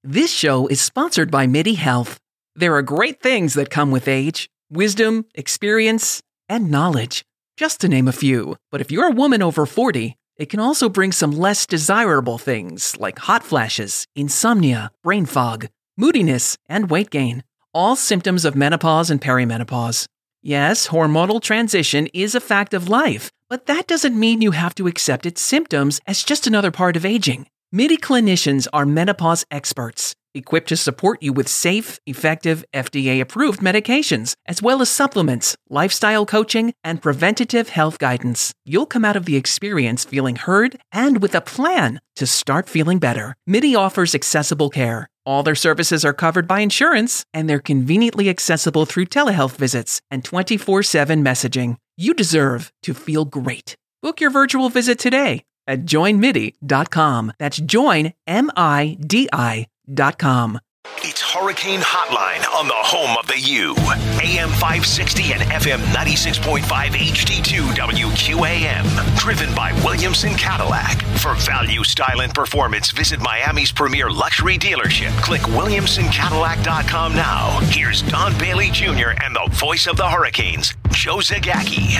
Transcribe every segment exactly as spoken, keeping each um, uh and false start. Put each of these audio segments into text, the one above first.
This show is sponsored by MIDI Health. There are great things that come with age: wisdom, experience, and knowledge, just to name a few. But if you're a woman over forty, it can also bring some less desirable things like hot flashes, insomnia, brain fog, moodiness, and weight gain. All symptoms of menopause and perimenopause. Yes, hormonal transition is a fact of life, but that doesn't mean you have to accept its symptoms as just another part of aging. MIDI clinicians are menopause experts, equipped to support you with safe, effective, F D A-approved medications, as well as supplements, lifestyle coaching, and preventative health guidance. You'll come out of the experience feeling heard and with a plan to start feeling better. MIDI offers accessible care. All their services are covered by insurance, and they're conveniently accessible through telehealth visits and twenty-four seven messaging. You deserve to feel great. Book your virtual visit today at join midi dot com. That's join, M I D I dot com. It's Hurricane Hotline on the home of the U. A M five sixty and F M ninety-six point five H D two W Q A M. Driven by Williamson Cadillac. For value, style, and performance, visit Miami's premier luxury dealership. Click williamson cadillac dot com now. Here's Don Bailey Junior and the voice of the Hurricanes, Joe Zagacki.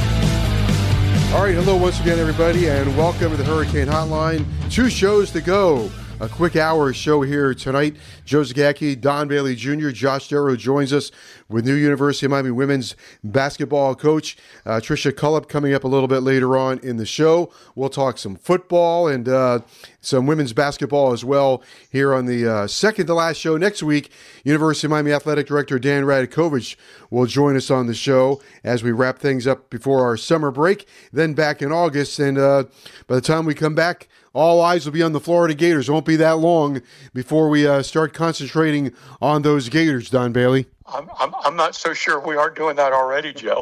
All right, hello once again, everybody, and welcome to the Hurricane Hotline. Two shows to go. A quick hour show here tonight. Joe Zagacki, Don Bailey Junior Josh Darrow joins us with new University of Miami women's basketball coach uh, Tricia Cullop coming up a little bit later on in the show. We'll talk some football and uh, some women's basketball as well here on the uh, second to last show next week. University of Miami Athletic Director Dan Radakovich will join us on the show as we wrap things up before our summer break. Then back in August, and uh, by the time we come back, all eyes will be on the Florida Gators. It won't be that long before we uh, start concentrating on those Gators, Don Bailey. I'm, I'm I'm not so sure we aren't doing that already, Joe.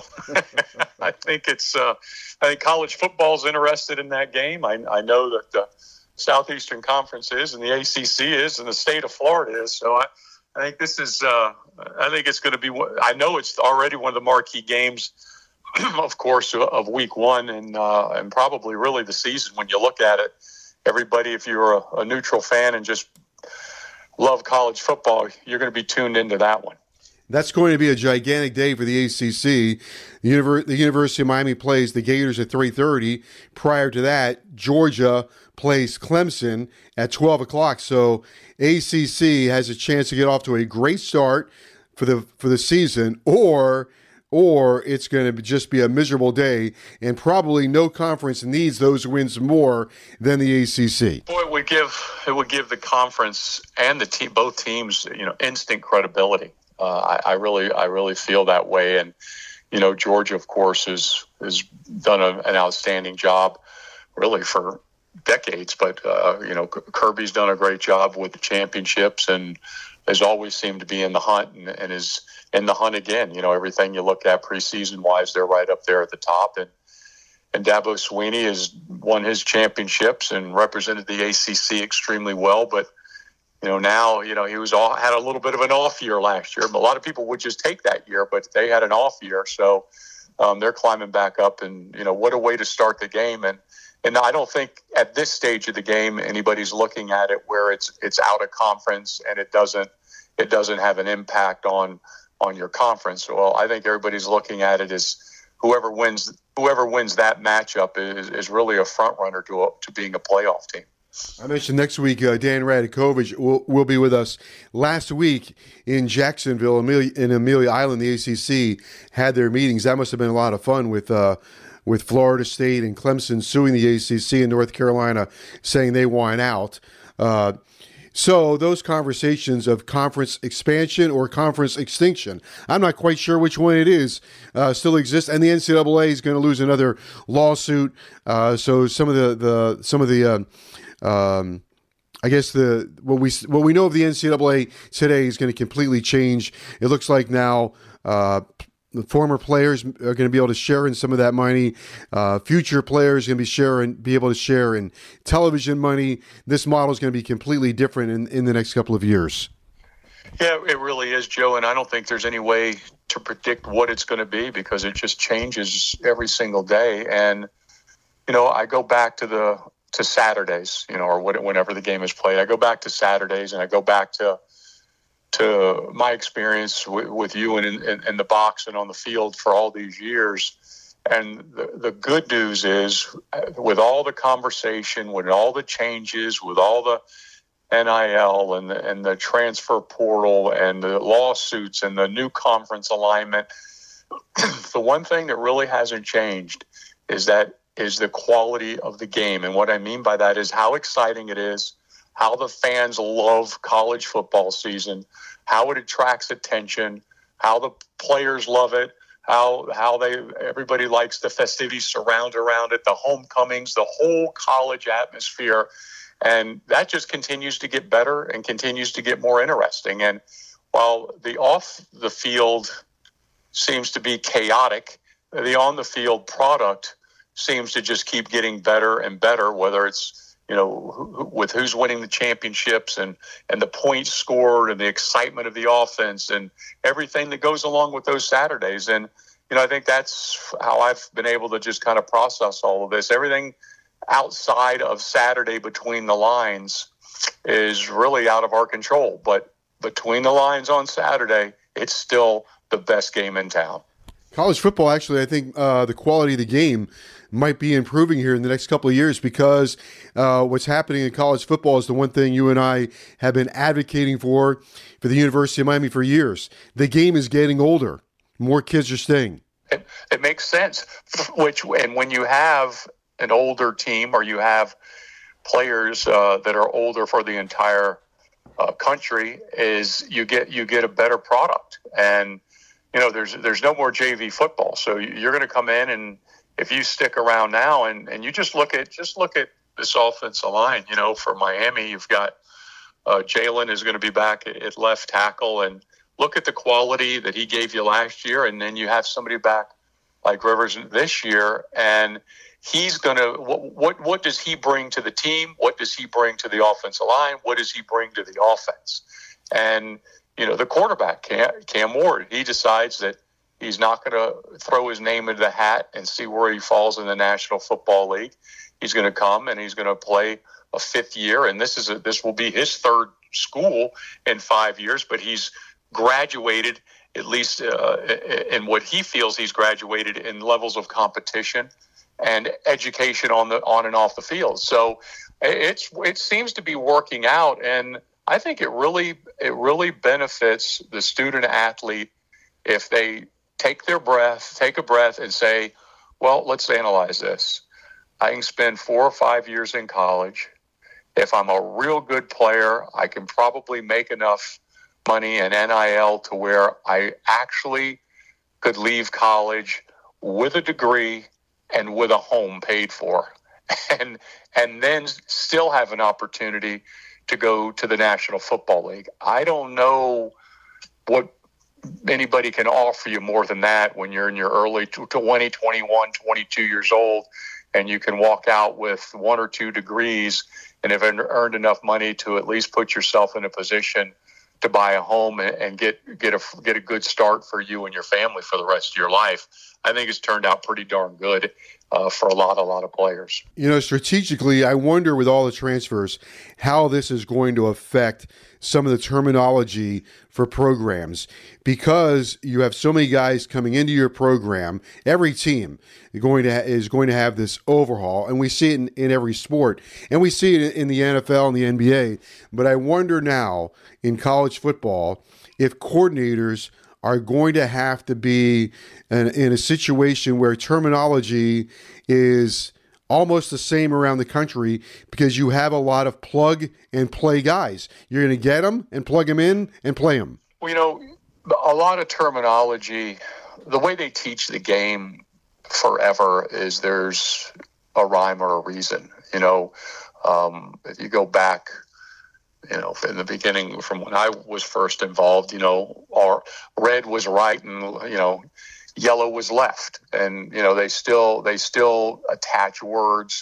I think it's uh, I think college football's interested in that game. I I know that the Southeastern Conference is, and the A C C is, and the state of Florida is. So I, I think this is uh, I think it's going to be. I know it's already one of the marquee games, of course, of Week One, and uh, and probably really the season when you look at it. Everybody, if you're a, a neutral fan and just love college football, you're going to be tuned into that one. That's going to be a gigantic day for the A C C. The, Univer- the University of Miami plays the Gators at three thirty. Prior to that, Georgia plays Clemson at twelve o'clock. So A C C has a chance to get off to a great start for the for the season, or or it's going to just be a miserable day, and probably no conference needs those wins more than the A C C. Boy, it would give it would give the conference and the team, both teams, you know, instant credibility. Uh, I, I really, I really feel that way. And you know, Georgia, of course, has has done a, an outstanding job, really for decades. But uh, you know, Kirby's done a great job with the championships, and has always seemed to be in the hunt, and, and is in the hunt again. You know, everything you look at preseason wise, they're right up there at the top. And and Dabo Swinney has won his championships and represented the A C C extremely well. But you know, now you know he was all had a little bit of an off year last year. But a lot of people would just take that year, but they had an off year, so um, they're climbing back up. And you know, what a way to start the game. And and I don't think at this stage of the game anybody's looking at it where it's it's out of conference and it doesn't it doesn't have an impact on on your conference. Well, I think everybody's looking at it as whoever wins whoever wins that matchup is, is really a front runner to a, to being a playoff team. I mentioned next week uh, Dan Radakovich will, will be with us. Last week in Jacksonville, Amelia, in Amelia Island, the A C C had their meetings. That must have been a lot of fun with uh, with Florida State and Clemson suing the A C C and North Carolina, saying they want out. Uh, So those conversations of conference expansion or conference extinction, I'm not quite sure which one it is, uh, still exist. And the N C double A is going to lose another lawsuit. Uh, so some of the, the some of the, uh, um, I guess the what we what we know of the N C double A today is going to completely change. It looks like now uh, the former players are going to be able to share in some of that money. Uh, future players are going to be sharing, be able to share in television money. This model is going to be completely different in, in the next couple of years. Yeah, it really is, Joe. And I don't think there's any way to predict what it's going to be because it just changes every single day. And, you know, I go back to the to Saturdays, you know, or whenever the game is played. I go back to Saturdays, and I go back to to my experience with, with you and in, in, in the box and on the field for all these years. And the, the good news is, with all the conversation, with all the changes, with all the N I L and the, and the transfer portal and the lawsuits and the new conference alignment, the one thing that really hasn't changed is that is the quality of the game. And what I mean by that is how exciting it is, how the fans love college football season, how it attracts attention, how the players love it, how how they everybody likes the festivities surround around it, the homecomings, the whole college atmosphere. And that just continues to get better and continues to get more interesting. And while the off the field seems to be chaotic, the on the field product seems to just keep getting better and better, whether it's, you know, who, with who's winning the championships and, and the points scored and the excitement of the offense and everything that goes along with those Saturdays. And, you know, I think that's how I've been able to just kind of process all of this. Everything outside of Saturday between the lines is really out of our control. But between the lines on Saturday, it's still the best game in town. College football, actually, I think uh, the quality of the game might be improving here in the next couple of years, because uh, what's happening in college football is the one thing you and I have been advocating for for the University of Miami for years. The game is getting older. More kids are staying. It, it makes sense. Which and when you have an older team, or you have players uh, that are older for the entire uh, country, is you get you get a better product. And you know, there's there's no more J V football, so you're going to come in, and if you stick around now and, and you just look at just look at this offensive line, you know, for Miami, you've got uh, Jalen is going to be back at, at left tackle, and look at the quality that he gave you last year, and then you have somebody back like Rivers this year, and he's going to what, what what does he bring to the team? What does he bring to the offensive line? What does he bring to the offense? And you know, the quarterback, Cam, Cam Ward, he decides that he's not going to throw his name into the hat and see where he falls in the National Football League. He's going to come and he's going to play a fifth year, and this is a, this will be his third school in five years. But he's graduated, at least uh, in what he feels he's graduated in levels of competition and education on the on and off the field. So it's it seems to be working out, and I think it really it really benefits the student athlete if they take their breath, take a breath and say, well, let's analyze this. I can spend four or five years in college. If I'm a real good player, I can probably make enough money in N I L to where I actually could leave college with a degree and with a home paid for, and and then still have an opportunity to go to the National Football League. I don't know what anybody can offer you more than that when you're in your early twenty, twenty-one, twenty-two years old, and you can walk out with one or two degrees and have earned enough money to at least put yourself in a position to buy a home and get get a get a good start for you and your family for the rest of your life. I think it's turned out pretty darn good uh, for a lot, a lot of players. You know, strategically, I wonder with all the transfers how this is going to affect some of the terminology for programs, because you have so many guys coming into your program. Every team is going to ha- is going to have this overhaul, and we see it in, in every sport, and we see it in the N F L and the N B A. But I wonder now in college football if coordinators are going to have to be in, in a situation where terminology is almost the same around the country, because you have a lot of plug and play guys. You're going to get them and plug them in and play them. Well, you know, a lot of terminology, the way they teach the game forever is there's a rhyme or a reason. You know, um, if you go back, you know, in the beginning from when I was first involved, you know, our red was right and, you know, yellow was left. And, you know, they still they still attach words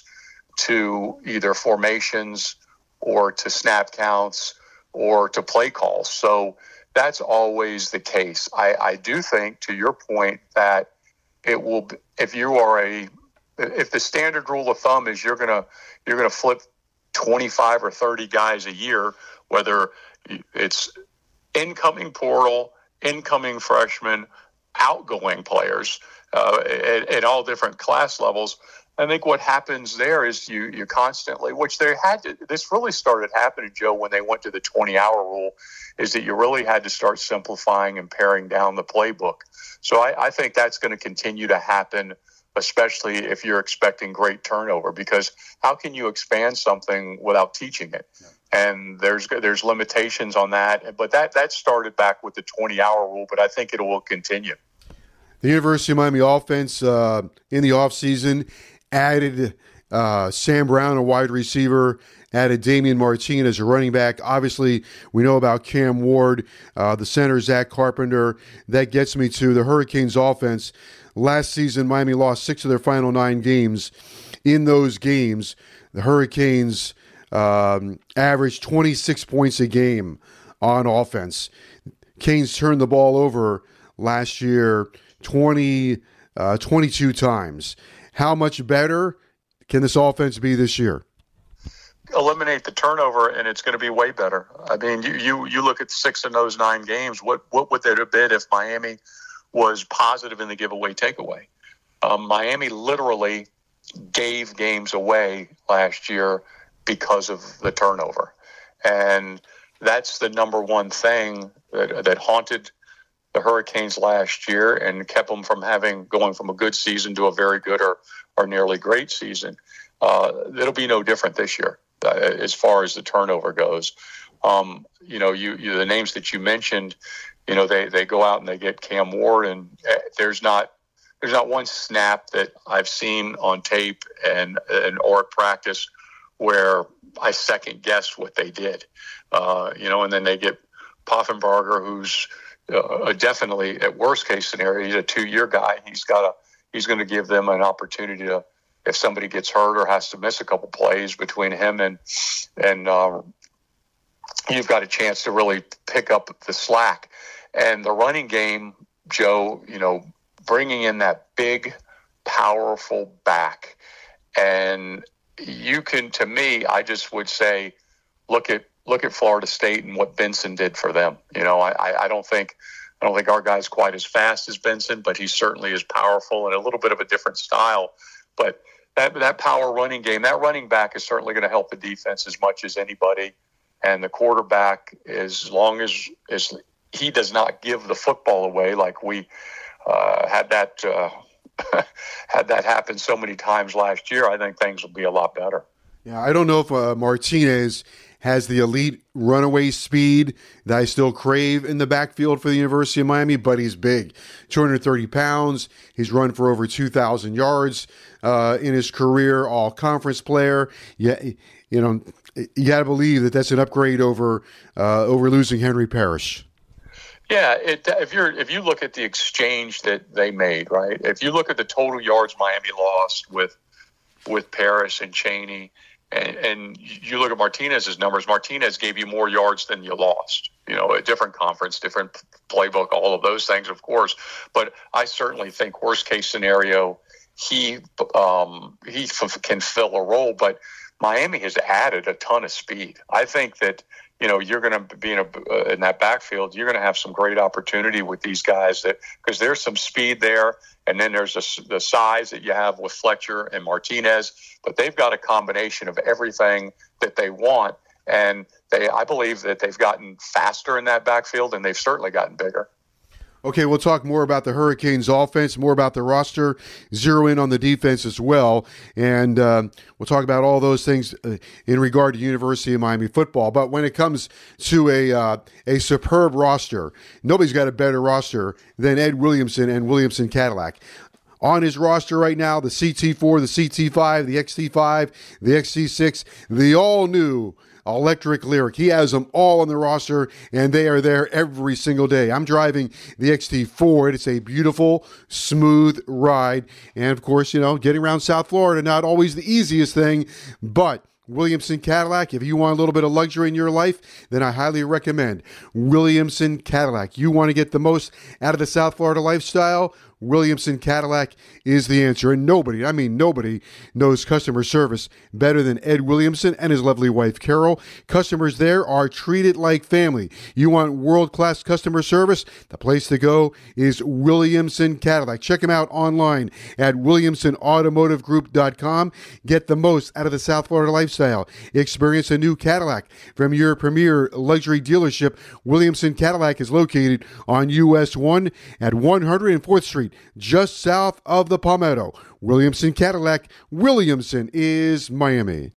to either formations or to snap counts or to play calls. So that's always the case. I, I do think, to your point, that it will, if you are a if the standard rule of thumb is you're gonna you're gonna flip twenty-five or thirty guys a year, whether it's incoming portal, incoming freshmen, outgoing players uh, at, at all different class levels. I think what happens there is you you constantly, which they had to, this really started happening, Joe, when they went to the twenty-hour rule, is that you really had to start simplifying and paring down the playbook. So I, I think that's going to continue to happen, especially if you're expecting great turnover, because how can you expand something without teaching it? Yeah. And there's there's limitations on that. But that, that started back with the twenty-hour rule, but I think it will continue. The University of Miami offense uh, in the offseason added uh, Sam Brown, a wide receiver, added Damian Martinez, a running back. Obviously, we know about Cam Ward, uh, the center, Zach Carpenter. That gets me to the Hurricanes offense. Last season, Miami lost six of their final nine games. In those games, the Hurricanes um, averaged twenty-six points a game on offense. Canes turned the ball over last year twenty, uh, twenty-two times. How much better can this offense be this year? Eliminate the turnover, and it's going to be way better. I mean, you you, you look at six of those nine games. What what would it have been if Miami was positive in the giveaway takeaway? Um, Miami literally gave games away last year because of the turnover, and that's the number one thing that that haunted the Hurricanes last year and kept them from having going from a good season to a very good or, or nearly great season. Uh, it'll be no different this year uh, as far as the turnover goes. Um, you know, you, you the names that you mentioned, you know, they, they go out and they get Cam Ward, and uh, there's not there's not one snap that I've seen on tape and, and or at practice where I second guessed what they did. Uh, you know, and then they get Poffenbarger, who's Uh, definitely, at worst case scenario, he's a two-year guy. He's got a he's going to give them an opportunity to, if somebody gets hurt or has to miss a couple plays between him and and uh, you've got a chance to really pick up the slack. And the running game, Joe, you know, bringing in that big, powerful back, and you can, to me, I just would say, look at. Look at Florida State and what Benson did for them. You know, I, I don't think I don't think our guy's quite as fast as Benson, but he certainly is powerful and a little bit of a different style. But that that power running game, that running back is certainly going to help the defense as much as anybody. And the quarterback, as long as as he does not give the football away, like we uh, had that uh, had that happen so many times last year, I think things will be a lot better. Yeah, I don't know if uh, Martinez has the elite runaway speed that I still crave in the backfield for the University of Miami, but he's big, two hundred thirty pounds. He's run for over two thousand yards uh, in his career, all conference player. Yeah, you know, you got to believe that that's an upgrade over uh, over losing Henry Parrish. Yeah, it, if you're if you look at the exchange that they made, right? If you look at the total yards Miami lost with with Parrish and Chaney. And, and you look at Martinez's numbers. Martinez gave you more yards than you lost. You know, a different conference, different playbook, all of those things, of course. But I certainly think worst case scenario, he um, he f- can fill a role. But Miami has added a ton of speed. I think that, you know, you're going to be in, a, uh, in that backfield. You're going to have some great opportunity with these guys that because there's some speed there. And then there's the, the size that you have with Fletcher and Martinez, but they've got a combination of everything that they want. And they, I believe that they've gotten faster in that backfield, and they've certainly gotten bigger. Okay, we'll talk more about the Hurricanes offense, more about the roster, zero in on the defense as well. And uh, we'll talk about all those things uh, in regard to University of Miami football. But when it comes to a uh, a superb roster, nobody's got a better roster than Ed Williamson and Williamson Cadillac. On his roster right now, the C T four, the C T five, the X T five, the X T six, the all-new electric Lyric. He has them all on the roster, and they are there every single day. I'm driving the X T four. It's a beautiful, smooth ride. And, of course, you know, getting around South Florida, not always the easiest thing, but Williamson Cadillac, if you want a little bit of luxury in your life, then I highly recommend Williamson Cadillac. You want to get the most out of the South Florida lifestyle? Williamson Cadillac is the answer. And nobody, I mean nobody, knows customer service better than Ed Williamson and his lovely wife, Carol. Customers there are treated like family. You want world-class customer service? The place to go is Williamson Cadillac. Check them out online at williamson automotive group dot com. Get the most out of the South Florida lifestyle. Experience a new Cadillac from your premier luxury dealership. Williamson Cadillac is located on U S one at one hundred fourth Street, just south of the Palmetto. Williamson Cadillac. Williamson is Miami.